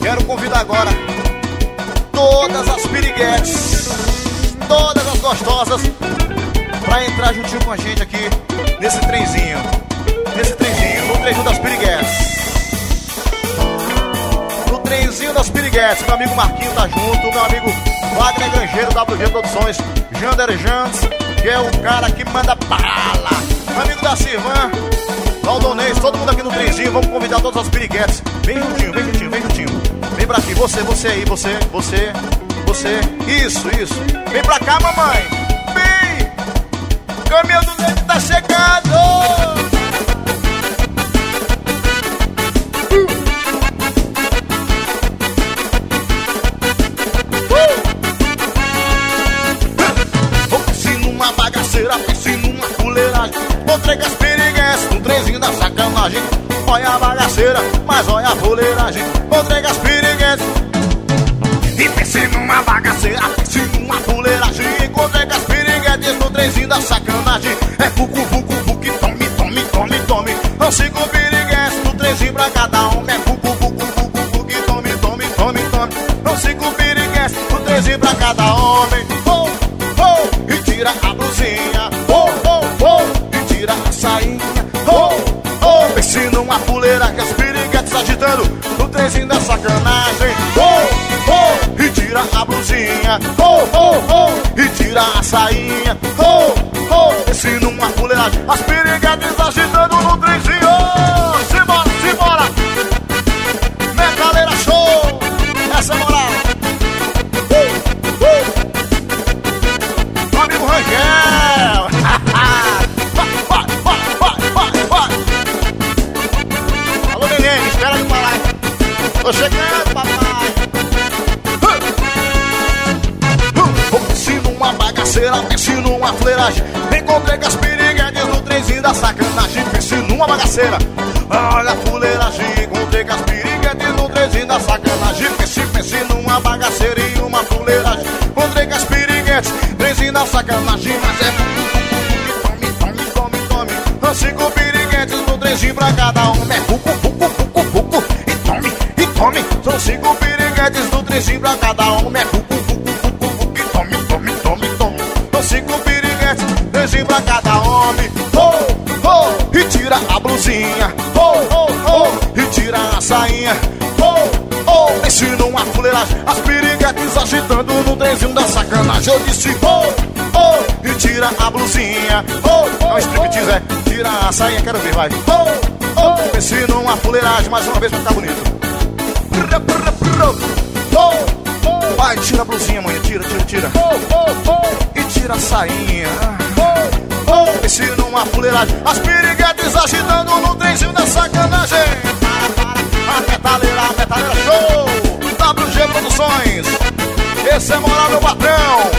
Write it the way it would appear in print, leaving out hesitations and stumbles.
Quero convidar agora todas as piriguetes, todas as gostosas, pra entrar juntinho com a gente aqui nesse trenzinho, no trenzinho das piriguetes. No trenzinho das piriguetes, meu amigo Marquinho tá junto, meu amigo Wagner Grangeiro, WG Produções, Jander Jantz, que é o cara que manda bala, meu amigo da Silvan, Valdonês, todo mundo aqui no trenzinho. Vamos convidar todas as piriguetes. Vem juntinho, vem juntinho, vem juntinho. Vem pra aqui, você aí, você. Isso. Vem pra cá, mamãe. Vem! O caminhão do leite tá chegando! Pense numa bagaceira, pense numa fuleiragem. Encontrei com as piriguetes no trenzinho da sacanagem. Olha a bagaceira, mas olha a fuleiragem. Encontrei com as piriguetes. E pense numa bagaceira, pense numa fuleiragem. Encontrei com as piriguetes no trenzinho da sacanagem. É fucu, tome. São 5 piriguetes no trenzinho pra cada um. É fucu, tome. São 5 piriguetes no trenzinho pra cada homem. E tira a blusinha. E tira a sainha. Pense numa fuleira que as piriguetes agitando no trenzinho da sacanagem. E tira a blusinha. E tira a sainha. Pense numa fuleiragem, as piriguetes agitando no trenzinho. Simbora! Metaleira show! Essa é moral! Meu amigo Rangel! Vai! Alô, neném, espera de falar. Tô chegando, papai! Pense numa bagaceira, pense numa fuleiragem. Encontrei com as piriguetes no trenzinho da sacanagem. Pense numa bagaceira, olha a fuleiragem. Encontrei com as piriguetes no trenzinho da sacanagem. Pense numa bagaceira e uma fuleiragem. Encontrei com as piriguetes, trenzinho da sacanagem. Mas é tome. São 5 piriguetes no trenzinho pra cada um. É fucu, e tome. São 5 piriguetes no trenzinho pra cada um. É fucu, tome. São 5 piriguetes, trenzinho pra cada homem. E tira a blusinha. E tira a sainha. Pense numa fuleiragem, as piriguetes agitando no trenzinho da sacanagem. Eu disse e tira a blusinha. Não striptease, é. Tira a sainha, quero ver, vai. Pense numa fuleiragem, mais uma vez pra ficar bonito. Vai, tira a blusinha, mãe, tira. E tira a sainha. Pense numa fuleiragem, as piriguetes agitando no trenzinho da sacanagem. A metaleira show, WG Produções. Esse é moral, meu patrão.